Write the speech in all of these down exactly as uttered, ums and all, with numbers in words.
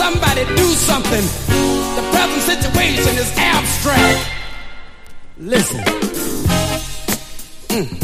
somebody do something. The present situation is abstract. Listen. Mm.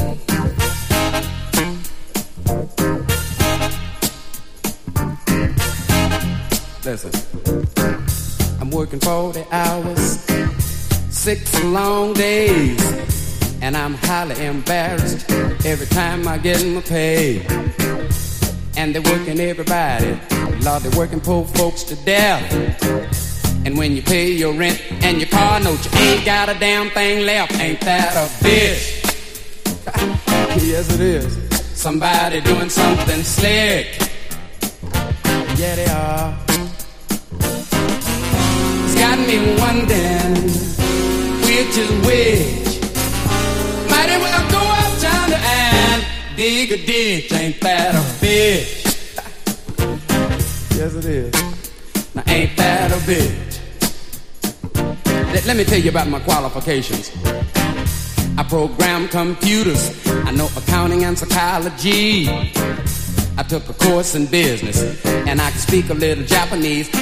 Listen. I'm working forty hours, six long days, and I'm highly embarrassed every time I get my pay. And they're working everybody, Lord, they're working poor folks to death. And when you pay your rent and your car note, you ain't got a damn thing left. Ain't that a bitch? Yes, it is. Somebody doing something slick. Yeah, they are. It's got me wondering which is which. Might as well go uptown and dig a ditch. Ain't that a bitch? Yes, it is. Now, ain't that a bitch? Let, let me tell you about my qualifications. I program computers. I know accounting and psychology. I took a course in business, and I can speak a little Japanese.